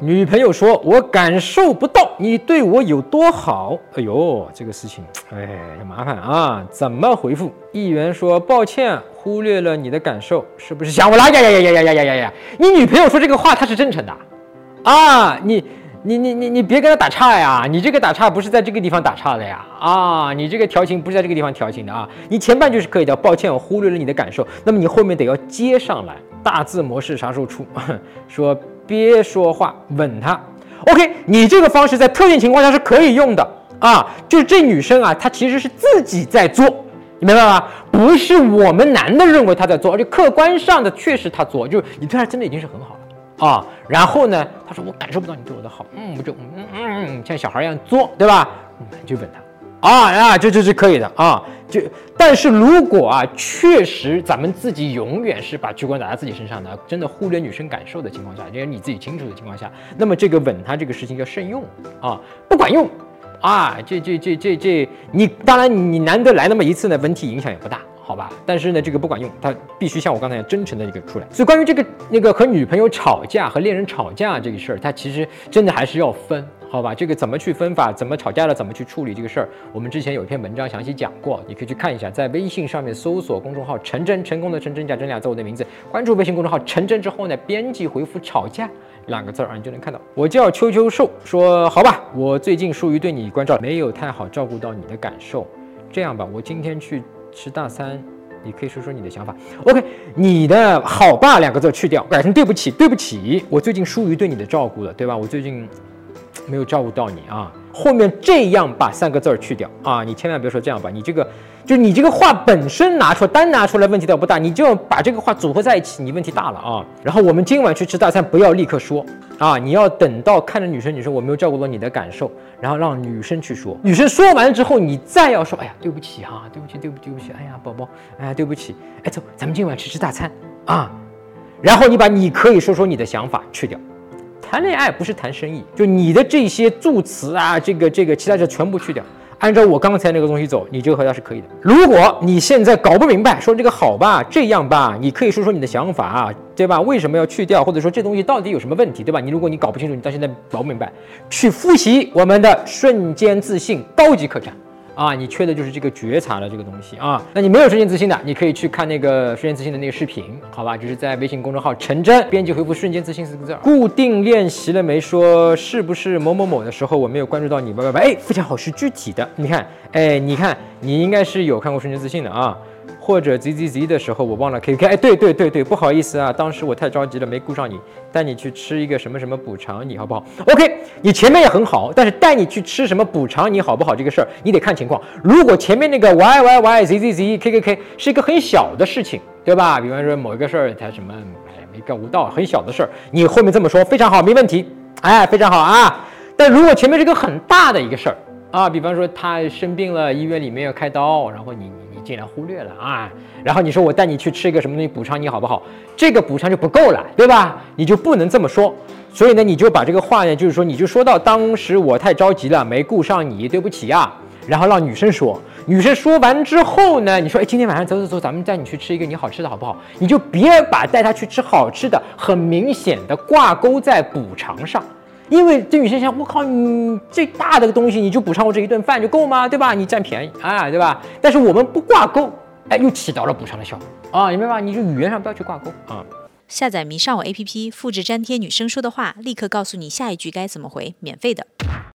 女朋友说：“我感受不到你对我有多好。”哎呦，这个事情，很麻烦啊！怎么回复？议员说：“抱歉，忽略了你的感受，是不是想我了？呀！你女朋友说这个话，她是真诚的啊！你别跟她打岔呀！你这个打岔不是在这个地方打岔的呀！啊，你这个调情不是在这个地方调情的啊！你前半句是可以的，抱歉，我忽略了你的感受。那么你后面得要接上来，大字模式啥时候出？说。”别说话，吻她。OK， 你这个方式在特定情况下是可以用的啊。就是这女生啊，她其实是自己在做，你明白吗？不是我们男的认为她在做，而且客观上的确实她做，就是你对她真的已经是很好了啊。然后呢，她说我感受不到你对我的好，我就像小孩一样做，对吧？就吻她。这是可以的啊，但是如果啊，确实咱们自己永远是把聚光打在自己身上的，真的忽略女生感受的情况下，因为你自己清楚的情况下，那么这个吻她这个事情要慎用啊，不管用啊，你当然你难得来那么一次呢，问题影响也不大。好吧，但是呢，这个不管用，他必须像我刚才真诚的一个出来。所以关于这个和女朋友吵架和恋人吵架这个事儿，他其实真的还是要分，好吧？这个怎么去分法，怎么吵架了，怎么去处理这个事儿，我们之前有一篇文章详细讲过，你可以去看一下，在微信上面搜索公众号陈真，成功的陈真加真俩字我的名字，关注微信公众号陈真之后呢，编辑回复吵架2个字你就能看到。我叫秋秋瘦，说好吧，我最近疏于对你关照，没有太好照顾到你的感受，这样吧，我今天去吃大餐，你可以说说你的想法。OK， 你的好吧2个字去掉，改成对不起，对不起，我最近疏于对你的照顾了，对吧？我最近没有照顾到你啊。后面这样把3个字去掉啊，你千万别说这样吧，你这个话本身单拿出来问题倒不大，你就把这个话组合在一起，你问题大了啊。然后我们今晚去吃大餐，不要立刻说啊，你要等到看着女生，你说我没有照顾到你的感受，然后让女生去说，女生说完之后，你再要说，哎呀，对不起哈，对不起，哎呀，宝宝，哎呀，对不起，哎，走，咱们今晚去吃大餐啊。然后你把你可以说说你的想法去掉。谈恋爱不是谈生意，就你的这些助词啊，这个其他的全部去掉，按照我刚才那个东西走，你这个回答是可以的。如果你现在搞不明白，说这个好吧，这样吧，你可以说说你的想法啊，对吧？为什么要去掉，或者说这东西到底有什么问题，对吧？如果你搞不清楚，你到现在搞不明白，去复习我们的瞬间自信高级课程。啊，你缺的就是这个觉察的这个东西啊。那你没有瞬间自信的，你可以去看那个瞬间自信的那个视频，好吧？就是在微信公众号陈真，编辑回复瞬间自信4个字。固定练习了没？说是不是某某某的时候我没有关注到你？非常好，是具体的。你看，你应该是有看过瞬间自信的啊。或者 ZZZ 的时候我忘了 KK， 对，不好意思啊，当时我太着急了没顾上你，带你去吃一个什么什么补偿你好不好 ？OK， 你前面也很好，但是带你去吃什么补偿你好不好这个事儿你得看情况。如果前面那个 YYY ZZZ KKK 是一个很小的事情，对吧？比方说某一个事儿他什么没干无道，很小的事儿，你后面这么说非常好，没问题，非常好啊。但如果前面是个很大的一个事儿啊，比方说他生病了，医院里面要开刀，然后你尽量忽略了啊，然后你说我带你去吃一个什么东西补偿你好不好？这个补偿就不够了，对吧？你就不能这么说。所以呢，你就把这个话呢，就是说你就说到当时我太着急了，没顾上你，对不起啊。然后让女生说，女生说完之后呢，你说今天晚上走，咱们带你去吃一个你好吃的好不好？你就别把带她去吃好吃的很明显的挂钩在补偿上。因为这女生想，我靠，你最大的东西你就补偿我这一顿饭就够吗？对吧？你占便宜啊，对吧？但是我们不挂钩，又起到了补偿的效果啊，你明白吧？你就语言上不要去挂钩啊。 下载迷上我 APP， 复制粘贴女生说的话，立刻告诉你下一句该怎么回，免费的。